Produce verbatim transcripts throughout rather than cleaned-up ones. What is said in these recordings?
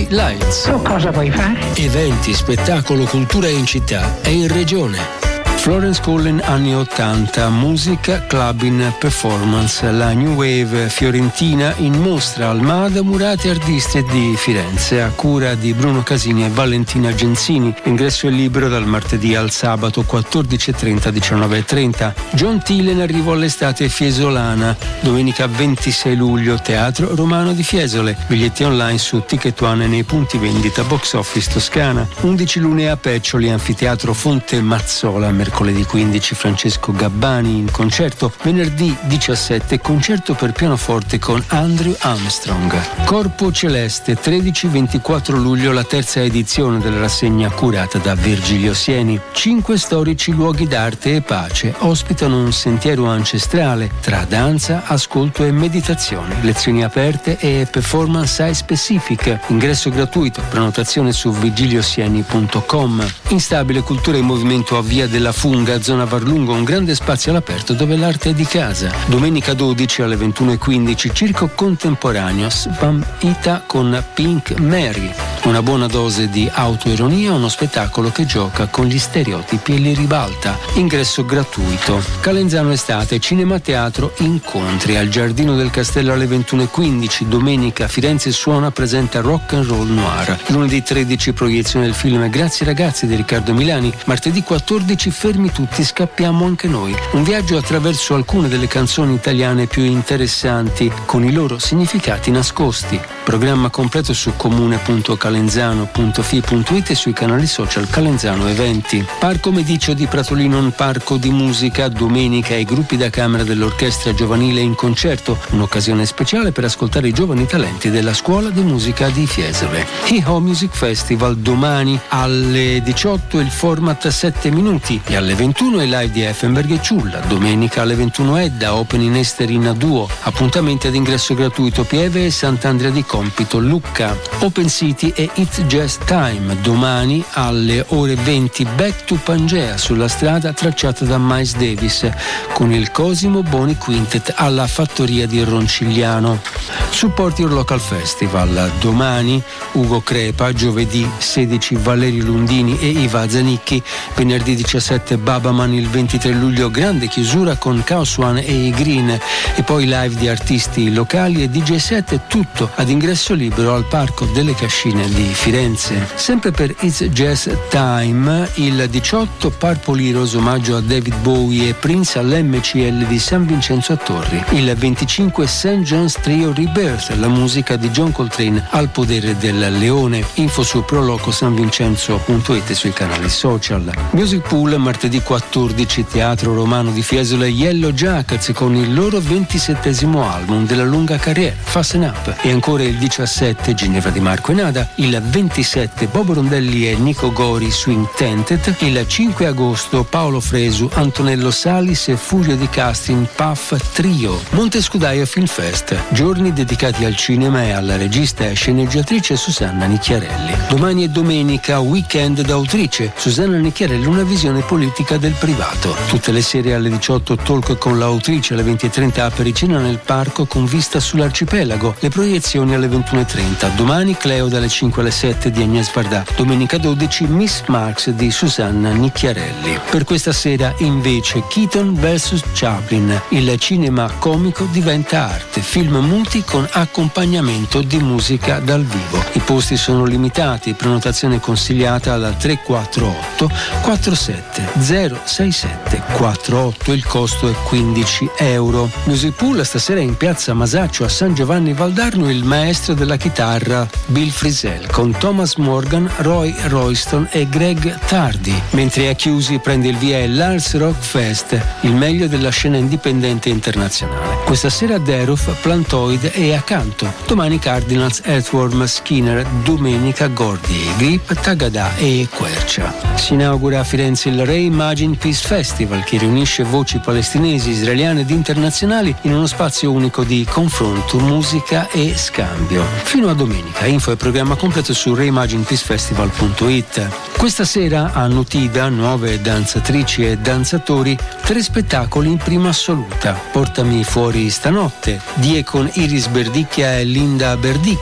City Lights. Tu cosa vuoi fare? Eventi, spettacolo, cultura in città e in regione. Florence Collin anni ottanta, musica, clubbing, performance, la New Wave fiorentina in mostra al M A D Murate Artisti di Firenze a cura di Bruno Casini e Valentina Genzini. Ingresso è libero dal martedì al sabato quattordici e trenta diciannove e trenta. John Thiele in arrivo all'estate fiesolana, domenica ventisei luglio, Teatro Romano di Fiesole. Biglietti online su Ticket One e nei punti vendita Box Office Toscana. undici lune a Peccioli, Anfiteatro Fonte Mazzola, mercoledì quindici Francesco Gabbani in concerto, venerdì diciassette concerto per pianoforte con Andrew Armstrong. Corpo Celeste, tredici ventiquattro luglio la terza edizione della rassegna curata da Virgilio Sieni. Cinque storici luoghi d'arte e pace ospitano un sentiero ancestrale tra danza, ascolto e meditazione, lezioni aperte e performance site specific. Ingresso gratuito, prenotazione su vigiliosieni punto com. Instabile Cultura e Movimento a Via della Funga, zona Varlungo, un grande spazio all'aperto dove l'arte è di casa. Domenica dodici alle ventuno e quindici Circo Contemporaneo Svampita con Pink Mary. Una buona dose di autoironia, uno spettacolo che gioca con gli stereotipi e li ribalta. Ingresso gratuito. Calenzano Estate, Cinema Teatro Incontri al Giardino del Castello alle ventuno e quindici. Domenica Firenze Suona presenta Rock and Roll Noir. Lunedì tredici proiezione del film Grazie ragazzi di Riccardo Milani. Martedì quattordici Fermi tutti, scappiamo anche noi. Un viaggio attraverso alcune delle canzoni italiane più interessanti con i loro significati nascosti. Programma completo su comune punto calenzano punto fi punto it e sui canali social Calenzano Eventi. Parco Medicio di Pratolino, un parco di musica. Domenica i gruppi da camera dell'orchestra giovanile in concerto. Un'occasione speciale per ascoltare i giovani talenti della scuola di musica di Fiesole. Hee-Ho Music Festival domani alle diciotto, il format sette minuti. E alle ventuno il live di Effenberg e Ciulla. Domenica alle ventuno Edda, Open in Ester in duo. Appuntamenti ad ingresso gratuito Pieve e Sant'Andrea di Compito, Lucca. Open City e It's Jazz Time. Domani alle ore venti Back to Pangea sulla strada tracciata da Miles Davis con il Cosimo Boni Quintet alla Fattoria di Roncigliano. Support Your Local Festival. Domani Ugo Crepa, giovedì sedici Valerio Lundini e Iva Zanicchi, venerdì diciassette Babaman, il ventitré luglio grande chiusura con Chaos One e i Green e poi live di artisti locali e D J set, tutto ad ingresso libero al Parco delle Cascine di Firenze. Sempre per It's Jazz Time, il diciotto Purple Heroes, omaggio a David Bowie e Prince all'M C L di San Vincenzo a Torri. Il venticinque Saint John's Trio Rebirth, la musica di John Coltrane al potere del leone. Info su prolocosanvincenzo punto it e sui canali social. Music Pool martedì quattordici Teatro Romano di Fiesole, Yellow Jackets con il loro ventisettesimo album della lunga carriera Fasten Up. E ancora il diciassette Ginevra Di Marco e Nada, il ventisette Bobo Rondelli e Nico Gori Swing Tented, il cinque agosto Paolo Fresu, Antonello Salis e Furio Di Castri in Puff Trio. Montescudaio Film Fest, giorni dedicati al cinema e alla regista e sceneggiatrice Susanna Nicchiarelli. Domani e domenica Weekend d'autrice, Susanna Nicchiarelli, una visione politica del privato. Tutte le sere alle diciotto talk con l'autrice, alle venti e trenta apericena nel parco con vista sull'arcipelago. Le proiezioni alle ventuno e trenta. Domani Cleo dalle cinque alle sette di Agnès Varda. Domenica dodici Miss Marx di Susanna Nicchiarelli. Per questa sera invece Keaton versus Chaplin. Il cinema comico diventa arte. Film muti con accompagnamento di musica dal vivo. I posti sono limitati. Prenotazione consigliata al tre quattro otto quattro sette zero sei sette quattro otto. Il costo è quindici euro. Music Pool stasera in piazza Masaccio a San Giovanni Valdarno, il maestro della chitarra Bill Frisell con Thomas Morgan, Roy Royston e Greg Tardy. Mentre a chiusi prende il via il Lars Rock Fest, il meglio della scena indipendente internazionale. Questa sera Deruf, Plantoid e Accanto. Domani Cardinals, Earthworm, Skinner. Domenica Gordy, Grip, Tagada e Quercia. Si inaugura a Firenze il Reimagine Peace Festival, che riunisce voci palestinesi, israeliane ed internazionali in uno spazio unico di confronto, musica e scambio. Fino a domenica. Info e programma completo su reimagine peace festival punto it. Questa sera a Nutida, nuove danzatrici e danzatori, tre spettacoli in prima assoluta. Portami fuori stanotte, Die con Iris Berdicchia e Linda Berdicchia,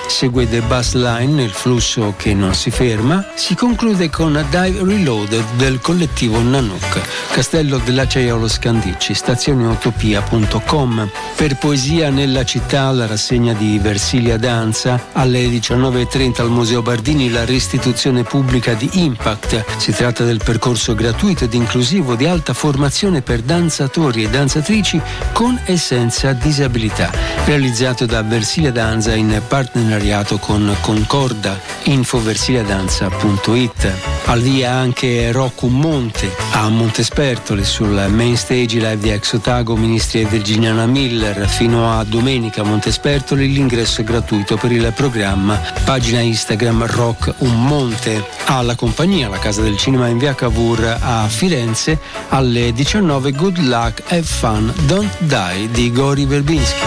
segue The Bus Line, il flusso che non si ferma, si conclude con Dive Reloaded del collettivo Nanook, Castello dell'Acciaiolo Scandicci, stazione utopia punto com. Per Poesia nella città, la rassegna di Versilia Danza, alle diciannove e trenta al Museo Bardini la restituzione pubblica di Impact. Si tratta del percorso gratuito ed inclusivo di alta formazione per danzatori e danzatrici con e senza disabilità, realizzato da Versilia Danza in partenariato con Concorda. Info versiliadanza punto it. Al via anche Rocco Monte a Montespertole sul main stage live di Ex Otago, Ministri e Virginiana Miller. Fino a domenica a Montespertole l'ingresso è gratuito per il programma. Pagina Instagram Rock Un Monte. Alla compagnia, la Casa del Cinema in via Cavour a Firenze, alle diciannove Good Luck, Have Fun, Don't Die di Gori Verbinski.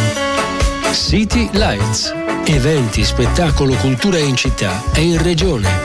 City Lights. Eventi, spettacolo, cultura in città e in regione.